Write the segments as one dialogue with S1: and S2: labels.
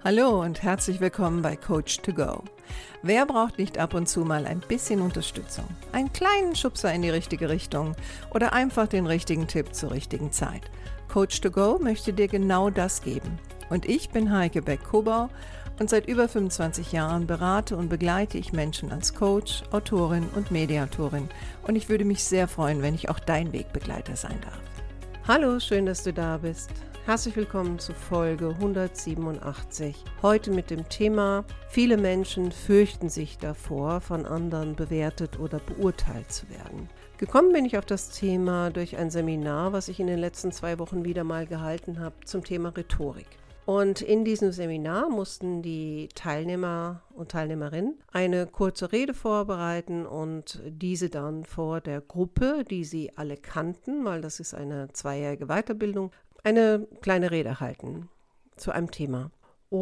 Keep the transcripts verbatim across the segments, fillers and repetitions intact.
S1: Hallo und herzlich willkommen bei Coach to Go. Wer braucht nicht ab und zu mal ein bisschen Unterstützung, einen kleinen Schubser in die richtige Richtung oder einfach den richtigen Tipp zur richtigen Zeit? Coach to Go möchte dir genau das geben. Und ich bin Heike Beck-Kobau und seit über fünfundzwanzig Jahren berate und begleite ich Menschen als Coach, Autorin und Mediatorin. Und ich würde mich sehr freuen, wenn ich auch dein Wegbegleiter sein darf. Hallo, schön, dass du da bist. Herzlich willkommen zu Folge hundertsiebenundachtzig. Heute mit dem Thema: Viele Menschen fürchten sich davor, von anderen bewertet oder beurteilt zu werden. Gekommen bin ich auf das Thema durch ein Seminar, was ich in den letzten zwei Wochen wieder mal gehalten habe, zum Thema Rhetorik. Und in diesem Seminar mussten die Teilnehmer und Teilnehmerinnen eine kurze Rede vorbereiten und diese dann vor der Gruppe, die sie alle kannten, weil das ist eine zweijährige Weiterbildung, eine kleine Rede halten zu einem Thema.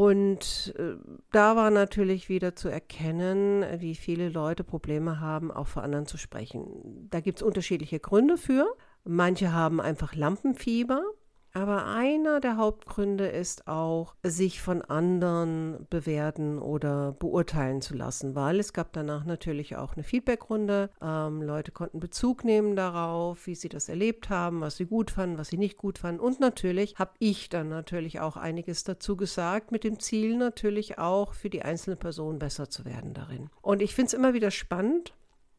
S1: Und äh, da war natürlich wieder zu erkennen, wie viele Leute Probleme haben, auch vor anderen zu sprechen. Da gibt es unterschiedliche Gründe für. Manche haben einfach Lampenfieber. Aber einer der Hauptgründe ist auch, sich von anderen bewerten oder beurteilen zu lassen, weil es gab danach natürlich auch eine Feedbackrunde. Ähm, Leute konnten Bezug nehmen darauf, wie sie das erlebt haben, was sie gut fanden, was sie nicht gut fanden. Und natürlich habe ich dann natürlich auch einiges dazu gesagt, mit dem Ziel natürlich auch für die einzelne Person besser zu werden darin. Und ich finde es immer wieder spannend,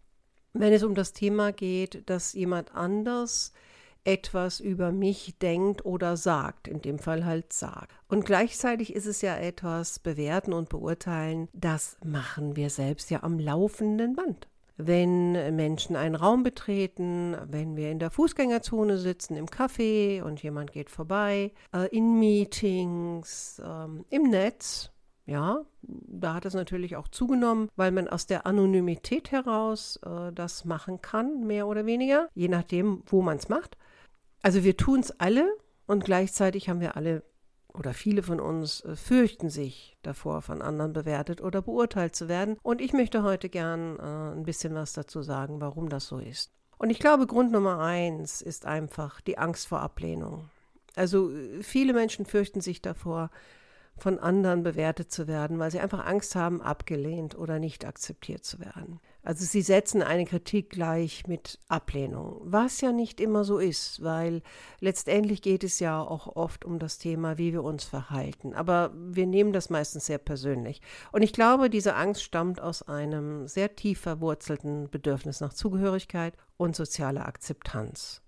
S1: wenn es um das Thema geht, dass jemand anders etwas über mich denkt oder sagt, in dem Fall halt sagt. Und gleichzeitig ist es ja etwas, bewerten und beurteilen, das machen wir selbst ja am laufenden Band. Wenn Menschen einen Raum betreten, wenn wir in der Fußgängerzone sitzen, im Café und jemand geht vorbei, äh, in Meetings, ähm, im Netz, ja, da hat es natürlich auch zugenommen, weil man aus der Anonymität heraus äh, das machen kann, mehr oder weniger, je nachdem, wo man es macht. Also wir tun es alle und gleichzeitig haben wir alle oder viele von uns äh, fürchten sich davor, von anderen bewertet oder beurteilt zu werden. Und ich möchte heute gern äh, ein bisschen was dazu sagen, warum das so ist. Und ich glaube, Grund Nummer eins ist einfach die Angst vor Ablehnung. Also viele Menschen fürchten sich davor, von anderen bewertet zu werden, weil sie einfach Angst haben, abgelehnt oder nicht akzeptiert zu werden. Also sie setzen eine Kritik gleich mit Ablehnung, was ja nicht immer so ist, weil letztendlich geht es ja auch oft um das Thema, wie wir uns verhalten. Aber wir nehmen das meistens sehr persönlich. Und ich glaube, diese Angst stammt aus einem sehr tief verwurzelten Bedürfnis nach Zugehörigkeit und sozialer Akzeptanz.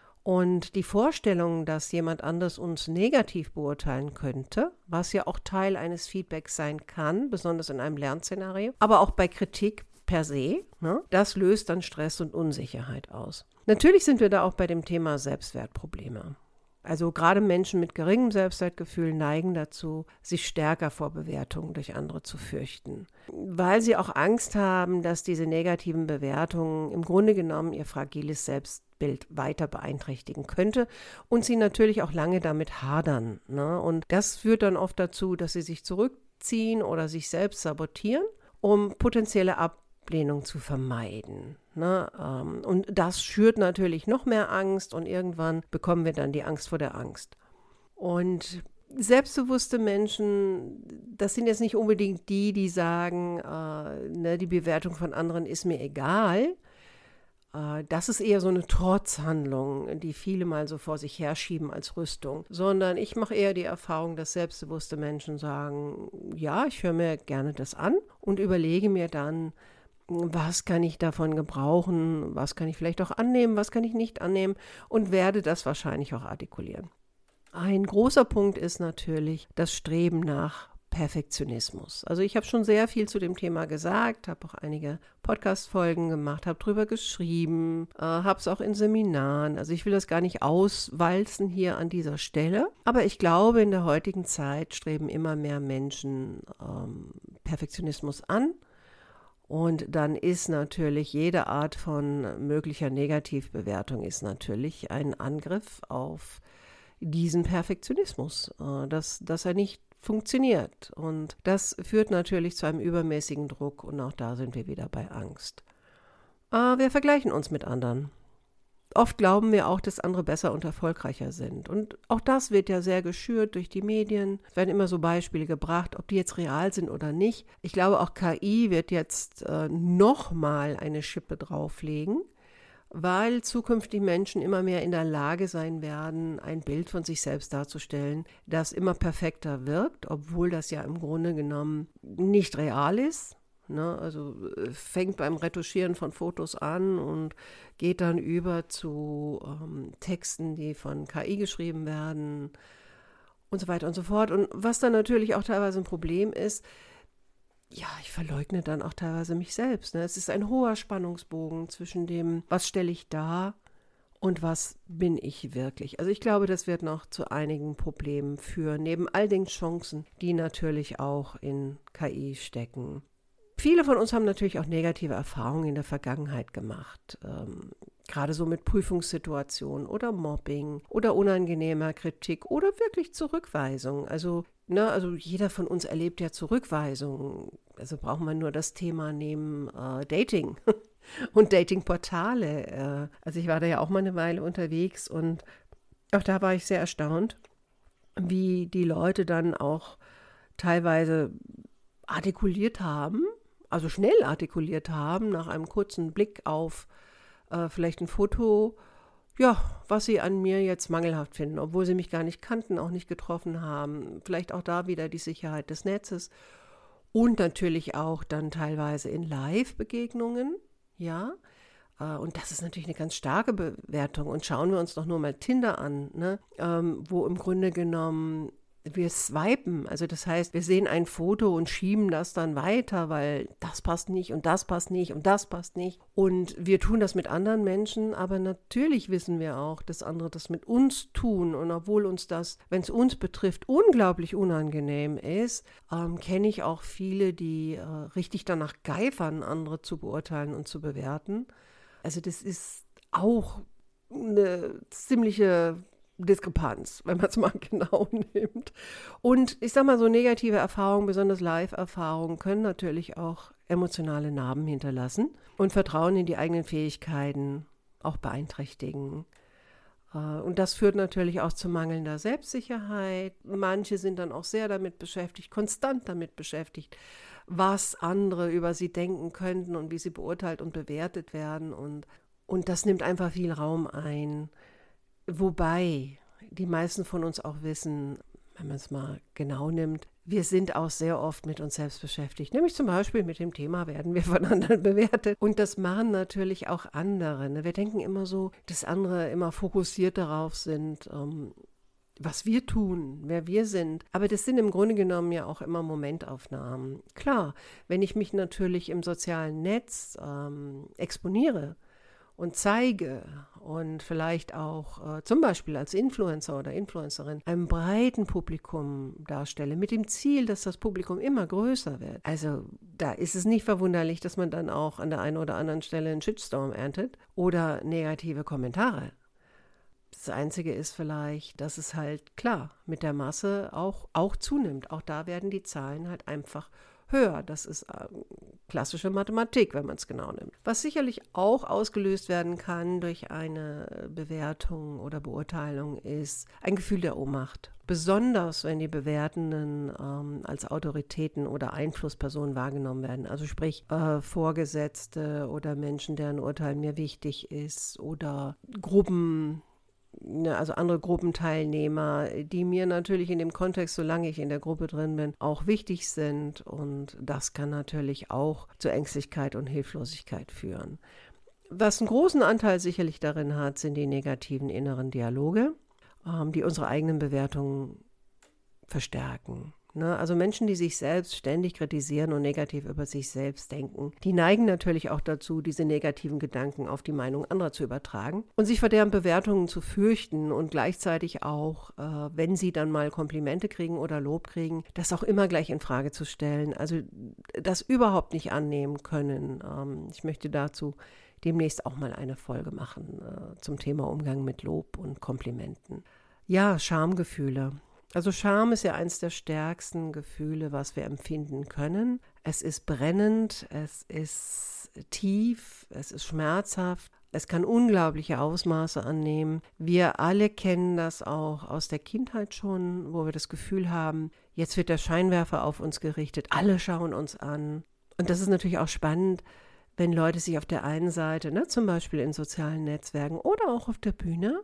S1: Und die Vorstellung, dass jemand anders uns negativ beurteilen könnte, was ja auch Teil eines Feedbacks sein kann, besonders in einem Lernszenario, aber auch bei Kritik per se, ne, das löst dann Stress und Unsicherheit aus. Natürlich sind wir da auch bei dem Thema Selbstwertprobleme. Also gerade Menschen mit geringem Selbstwertgefühl neigen dazu, sich stärker vor Bewertungen durch andere zu fürchten, weil sie auch Angst haben, dass diese negativen Bewertungen im Grunde genommen ihr fragiles Selbstbild weiter beeinträchtigen könnte und sie natürlich auch lange damit hadern. Ne? Und das führt dann oft dazu, dass sie sich zurückziehen oder sich selbst sabotieren, um potenzielle Ablehnung zu vermeiden. Ne? Und das schürt natürlich noch mehr Angst und irgendwann bekommen wir dann die Angst vor der Angst. Und selbstbewusste Menschen, das sind jetzt nicht unbedingt die, die sagen, äh, ne, die Bewertung von anderen ist mir egal. Äh, das ist eher so eine Trotzhandlung, die viele mal so vor sich herschieben als Rüstung. Sondern ich mache eher die Erfahrung, dass selbstbewusste Menschen sagen, ja, ich höre mir gerne das an und überlege mir dann, was kann ich davon gebrauchen, was kann ich vielleicht auch annehmen, was kann ich nicht annehmen und werde das wahrscheinlich auch artikulieren. Ein großer Punkt ist natürlich das Streben nach Perfektionismus. Also ich habe schon sehr viel zu dem Thema gesagt, habe auch einige Podcast-Folgen gemacht, habe drüber geschrieben, äh, habe es auch in Seminaren. Also ich will das gar nicht auswalzen hier an dieser Stelle. Aber ich glaube, in der heutigen Zeit streben immer mehr Menschen ähm, Perfektionismus an. Und dann ist natürlich jede Art von möglicher Negativbewertung ist natürlich ein Angriff auf diesen Perfektionismus, dass, dass er nicht funktioniert. Und das führt natürlich zu einem übermäßigen Druck und auch da sind wir wieder bei Angst. Wir vergleichen uns mit anderen. Oft glauben wir auch, dass andere besser und erfolgreicher sind. Und auch das wird ja sehr geschürt durch die Medien. Es werden immer so Beispiele gebracht, ob die jetzt real sind oder nicht. Ich glaube, auch K I wird jetzt äh, nochmal eine Schippe drauflegen, weil zukünftig Menschen immer mehr in der Lage sein werden, ein Bild von sich selbst darzustellen, das immer perfekter wirkt, obwohl das ja im Grunde genommen nicht real ist. Ne, also fängt beim Retuschieren von Fotos an und geht dann über zu ähm, Texten, die von K I geschrieben werden und so weiter und so fort. Und was dann natürlich auch teilweise ein Problem ist, ja, ich verleugne dann auch teilweise mich selbst. Ne? Es ist ein hoher Spannungsbogen zwischen dem, was stelle ich dar und was bin ich wirklich. Also ich glaube, das wird noch zu einigen Problemen führen, neben all den Chancen, die natürlich auch in K I stecken. Viele von uns haben natürlich auch negative Erfahrungen in der Vergangenheit gemacht, ähm, gerade so mit Prüfungssituationen oder Mobbing oder unangenehmer Kritik oder wirklich Zurückweisung. Also, ne, also jeder von uns erlebt ja Zurückweisungen. Also braucht man nur das Thema nehmen, äh, Dating und Datingportale. Äh, also ich war da ja auch mal eine Weile unterwegs und auch da war ich sehr erstaunt, wie die Leute dann auch teilweise artikuliert haben, also schnell artikuliert haben, nach einem kurzen Blick auf äh, vielleicht ein Foto, ja, was sie an mir jetzt mangelhaft finden, obwohl sie mich gar nicht kannten, auch nicht getroffen haben. Vielleicht auch da wieder die Sicherheit des Netzes und natürlich auch dann teilweise in Live-Begegnungen, ja. Äh, und das ist natürlich eine ganz starke Bewertung. Und schauen wir uns doch nur mal Tinder an, ne? ähm, wo im Grunde genommen wir swipen, also das heißt, wir sehen ein Foto und schieben das dann weiter, weil das passt nicht und das passt nicht und das passt nicht. Und wir tun das mit anderen Menschen, aber natürlich wissen wir auch, dass andere das mit uns tun. Und obwohl uns das, wenn es uns betrifft, unglaublich unangenehm ist, ähm, kenne ich auch viele, die äh, richtig danach geifern, andere zu beurteilen und zu bewerten. Also das ist auch eine ziemliche Diskrepanz, wenn man es mal genau nimmt. Und ich sag mal, so negative Erfahrungen, besonders Live-Erfahrungen, können natürlich auch emotionale Narben hinterlassen und Vertrauen in die eigenen Fähigkeiten auch beeinträchtigen. Und das führt natürlich auch zu mangelnder Selbstsicherheit. Manche sind dann auch sehr damit beschäftigt, konstant damit beschäftigt, was andere über sie denken könnten und wie sie beurteilt und bewertet werden. Und, und das nimmt einfach viel Raum ein. Wobei die meisten von uns auch wissen, wenn man es mal genau nimmt, wir sind auch sehr oft mit uns selbst beschäftigt. Nämlich zum Beispiel mit dem Thema, werden wir von anderen bewertet. Und das machen natürlich auch andere. Ne? Wir denken immer so, dass andere immer fokussiert darauf sind, ähm, was wir tun, wer wir sind. Aber das sind im Grunde genommen ja auch immer Momentaufnahmen. Klar, wenn ich mich natürlich im sozialen Netz ähm, exponiere und zeige und vielleicht auch äh, zum Beispiel als Influencer oder Influencerin einem breiten Publikum darstelle, mit dem Ziel, dass das Publikum immer größer wird. Also da ist es nicht verwunderlich, dass man dann auch an der einen oder anderen Stelle einen Shitstorm erntet oder negative Kommentare. Das Einzige ist vielleicht, dass es halt klar mit der Masse auch, auch zunimmt. Auch da werden die Zahlen halt einfach höher. Das ist äh, klassische Mathematik, wenn man es genau nimmt. Was sicherlich auch ausgelöst werden kann durch eine Bewertung oder Beurteilung, ist ein Gefühl der Ohnmacht. Besonders, wenn die Bewertenden ähm, als Autoritäten oder Einflusspersonen wahrgenommen werden. Also sprich äh, Vorgesetzte oder Menschen, deren Urteil mir wichtig ist oder Gruppen, also andere Gruppenteilnehmer, die mir natürlich in dem Kontext, solange ich in der Gruppe drin bin, auch wichtig sind. Und das kann natürlich auch zu Ängstlichkeit und Hilflosigkeit führen. Was einen großen Anteil sicherlich darin hat, sind die negativen inneren Dialoge, die unsere eigenen Bewertungen verstärken. Ne? Also Menschen, die sich selbst ständig kritisieren und negativ über sich selbst denken, die neigen natürlich auch dazu, diese negativen Gedanken auf die Meinung anderer zu übertragen und sich vor deren Bewertungen zu fürchten und gleichzeitig auch, äh, wenn sie dann mal Komplimente kriegen oder Lob kriegen, das auch immer gleich in Frage zu stellen. Also das überhaupt nicht annehmen können. Ähm, ich möchte dazu demnächst auch mal eine Folge machen äh, zum Thema Umgang mit Lob und Komplimenten. Ja, Schamgefühle. Also Scham ist ja eines der stärksten Gefühle, was wir empfinden können. Es ist brennend, es ist tief, es ist schmerzhaft,
S2: Es kann unglaubliche Ausmaße annehmen. Wir alle kennen das auch aus der Kindheit schon, wo wir das Gefühl haben, jetzt wird der Scheinwerfer auf uns gerichtet, alle schauen uns an. Und das ist natürlich auch spannend, wenn Leute sich auf der einen Seite, ne, zum Beispiel in sozialen Netzwerken oder auch auf der Bühne,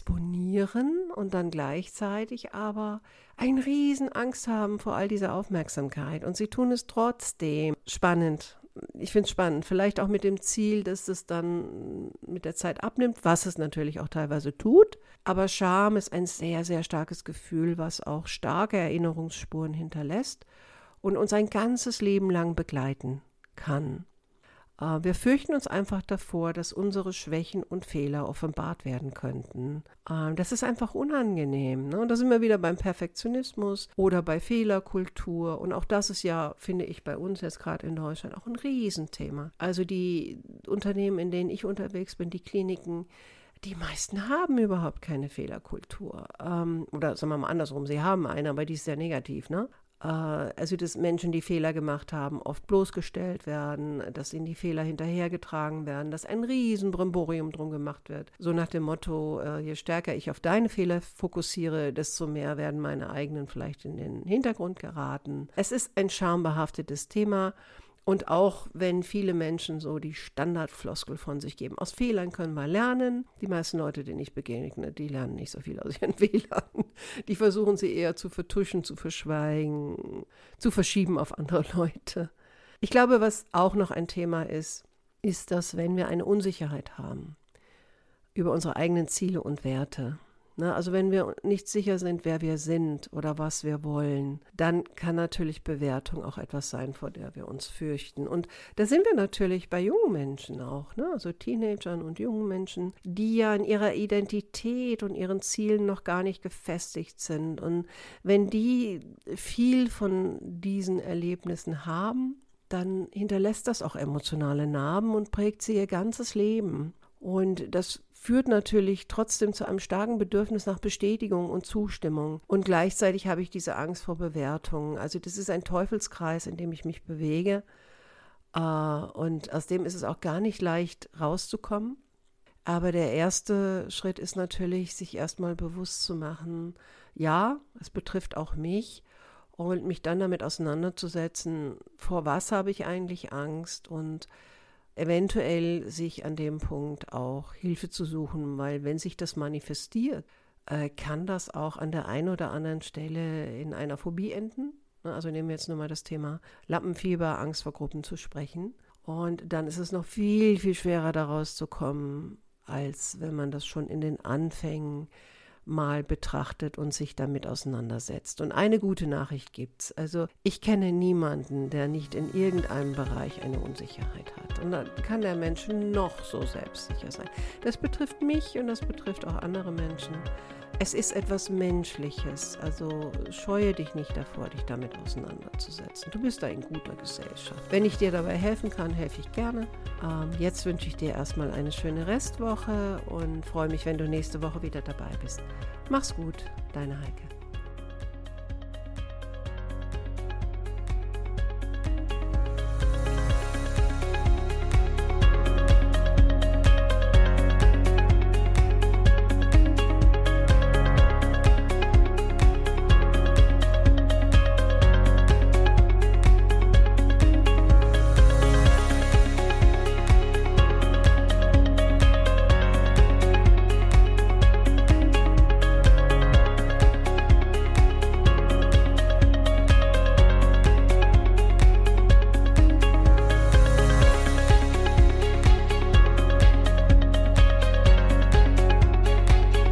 S2: exponieren und dann gleichzeitig aber eine riesen Angst haben vor all dieser Aufmerksamkeit. Und sie tun es trotzdem. Spannend. Ich finde es spannend. Vielleicht auch mit dem Ziel, dass es dann mit der Zeit abnimmt, was es natürlich auch teilweise tut. Aber Scham ist ein sehr, sehr starkes Gefühl, was auch starke Erinnerungsspuren hinterlässt und uns ein ganzes Leben lang begleiten kann. Wir fürchten uns einfach davor, dass unsere Schwächen und Fehler offenbart werden könnten. Das ist einfach unangenehm. Ne? Und da sind wir wieder beim Perfektionismus oder bei Fehlerkultur. Und auch das ist ja, finde ich, bei uns jetzt gerade in Deutschland auch ein Riesenthema. Also die Unternehmen, in denen ich unterwegs bin, die Kliniken, die meisten haben überhaupt keine Fehlerkultur. Oder sagen wir mal andersrum, sie haben eine, aber die ist sehr negativ, ne? Also, dass Menschen, die Fehler gemacht haben, oft bloßgestellt werden, dass ihnen die Fehler hinterhergetragen werden, dass ein riesen Brimborium drum gemacht wird. So nach dem Motto, je stärker ich auf deine Fehler fokussiere, desto mehr werden meine eigenen vielleicht in den Hintergrund geraten. Es ist ein schambehaftetes Thema. Und auch wenn viele Menschen so die Standardfloskel von sich geben, aus Fehlern können wir lernen. Die meisten Leute, denen ich begegne, die lernen nicht so viel aus ihren Fehlern. Die versuchen sie eher zu vertuschen, zu verschweigen, zu verschieben auf andere Leute. Ich glaube, was auch noch ein Thema ist, ist, dass wenn wir eine Unsicherheit haben über unsere eigenen Ziele und Werte, Na, also wenn wir nicht sicher sind, wer wir sind oder was wir wollen, dann kann natürlich Bewertung auch etwas sein, vor der wir uns fürchten. Und da sind wir natürlich bei jungen Menschen auch, ne? Also Teenagern und jungen Menschen, die ja in ihrer Identität und ihren Zielen noch gar nicht gefestigt sind. Und wenn die viel von diesen Erlebnissen haben, dann hinterlässt das auch emotionale Narben und prägt sie ihr ganzes Leben. Und das führt natürlich trotzdem zu einem starken Bedürfnis nach Bestätigung und Zustimmung. Und gleichzeitig habe ich diese Angst vor Bewertungen. Also das ist ein Teufelskreis, in dem ich mich bewege. Und aus dem ist es auch gar nicht leicht rauszukommen. Aber der erste Schritt ist natürlich, sich erstmal bewusst zu machen, ja, es betrifft auch mich. Und mich dann damit auseinanderzusetzen, vor was habe ich eigentlich Angst und eventuell sich an dem Punkt auch Hilfe zu suchen, weil wenn sich das manifestiert, äh, kann das auch an der einen oder anderen Stelle in einer Phobie enden. Also nehmen wir jetzt nur mal das Thema Lampenfieber, Angst vor Gruppen zu sprechen. Und dann ist es noch viel, viel schwerer daraus zu kommen, als wenn man das schon in den Anfängen mal betrachtet und sich damit auseinandersetzt. Und eine gute Nachricht gibt's. Also ich kenne niemanden, der nicht in irgendeinem Bereich eine Unsicherheit hat. Und dann kann der Mensch noch so selbstsicher sein. Das betrifft mich und das betrifft auch andere Menschen. Es ist etwas Menschliches, also scheue dich nicht davor, dich damit auseinanderzusetzen. Du bist da in guter Gesellschaft. Wenn ich dir dabei helfen kann, helfe ich gerne. Ähm, jetzt wünsche ich dir erstmal eine schöne Restwoche und freue mich, wenn du nächste Woche wieder dabei bist. Mach's gut, deine Heike.